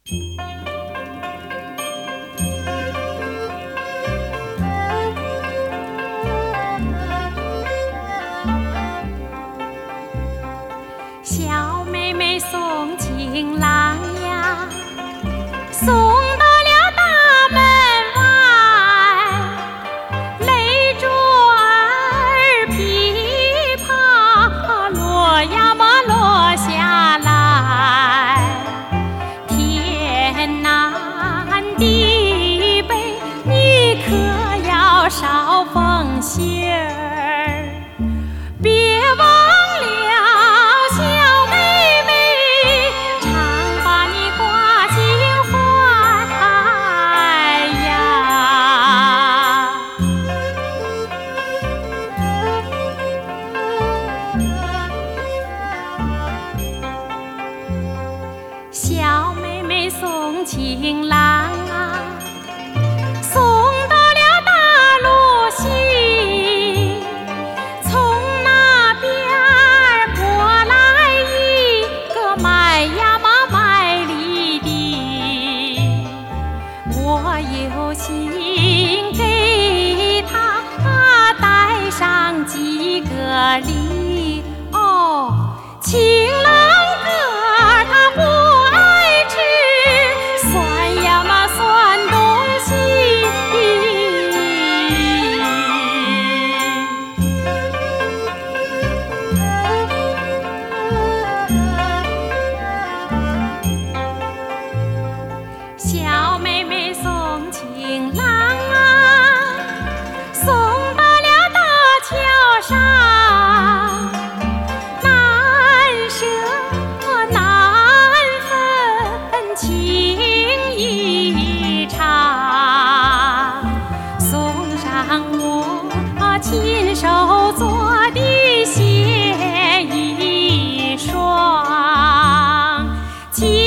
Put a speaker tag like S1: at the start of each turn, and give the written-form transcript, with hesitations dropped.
S1: 小妹妹送情郎呀，送到了大门外，泪珠儿噼啪落呀嘛落下来，天南地北，你可要捎封信儿，别忘了小妹妹，常把你挂心怀呀。小妹妹送情郎啊，送到了大路西，从那边儿过来一个卖呀嘛卖梨的，我有心给他带上几个梨哦，情郎哥他不爱吃酸呀嘛酸东西。小妹妹送情郎啊，送到了大桥上，难舍难分情意长，送上我亲手做的鞋一双。